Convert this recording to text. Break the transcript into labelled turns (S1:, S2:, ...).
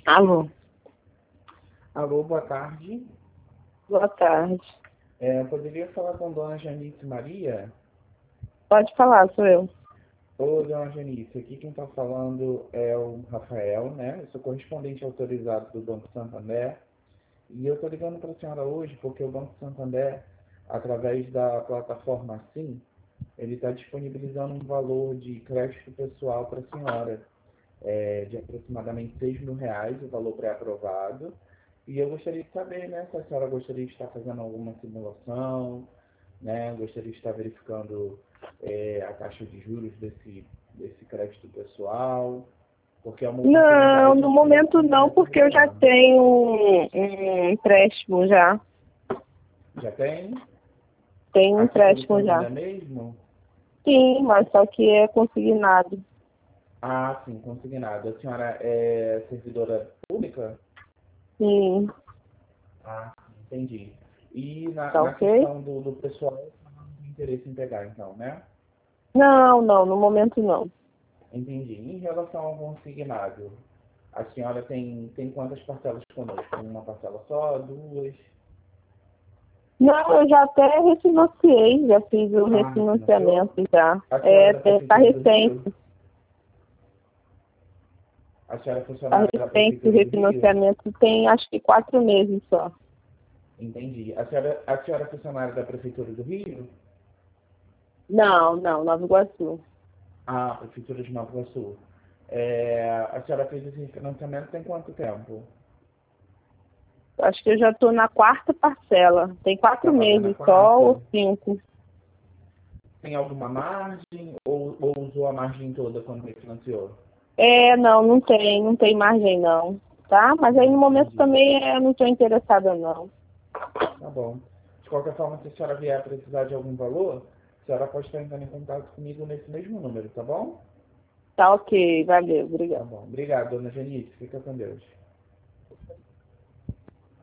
S1: Alô,
S2: Alô, boa tarde.
S1: boa tarde.
S2: Poderia falar com Dona Janice Maria?
S1: Pode falar, sou eu.
S2: Ô, Dona Janice, aqui quem está falando é o Rafael, né? Eu sou correspondente autorizado do Banco Santander. E eu estou ligando para a senhora hoje porque o Banco Santander, através da plataforma Sim, ele está disponibilizando um valor de crédito pessoal para a senhora, de aproximadamente R$ 6.000, o valor pré-aprovado. E eu gostaria de saber, né, se a senhora gostaria de estar fazendo alguma simulação, né, gostaria de estar verificando a taxa de juros desse crédito pessoal, porque é uma
S1: Não,
S2: oportunidade
S1: no
S2: que o
S1: momento não,
S2: Santander está
S1: porque eu já
S2: revelando.
S1: tenho um empréstimo já.
S2: Já tem?
S1: Tenho um
S2: Aqui pelo
S1: empréstimo já.
S2: Santander mesmo?
S1: Sim, mas só que é consignado.
S2: Ah, sim, consignado. A senhora é servidora pública?
S1: Sim,
S2: Ah, entendi. E na,
S1: tá
S2: na
S1: ok?
S2: questão do pessoal, não tem interesse em pegar, então, né?
S1: Não, não, no momento não.
S2: Entendi. Em relação ao consignado, a senhora tem quantas parcelas conosco? Uma parcela só, duas?
S1: Não, eu já até refinanciei, já fiz o
S2: Ah,
S1: refinanciamento
S2: refinanciou?
S1: já.
S2: A senhora é da
S1: Tá
S2: Prefeitura do Rio?
S1: recente,
S2: A senhora é
S1: tá
S2: funcionária da
S1: recente o
S2: Prefeitura do Rio?
S1: refinanciamento, tem acho que 4 meses só.
S2: Entendi. A senhora é funcionária da Prefeitura do Rio?
S1: Não, não, Nova Iguaçu.
S2: Ah, Prefeitura de Nova Iguaçu. A senhora fez esse refinanciamento tem quanto tempo?
S1: Acho que eu já estou na quarta parcela. Tem quatro
S2: Está pagando a
S1: meses só ou
S2: quarta?
S1: 5.
S2: Tem alguma margem ou usou a margem toda quando refinanciou?
S1: Não, não tem margem não. Tá? Mas aí no momento
S2: Entendi.
S1: também eu não estou interessada não.
S2: Tá bom. De qualquer forma, se a senhora vier a precisar de algum valor, a senhora pode estar entrando em contato comigo nesse mesmo número, tá bom?
S1: Tá ok, valeu,
S2: Tá
S1: obrigada.
S2: bom. Obrigado, dona Genice. Fica com Deus.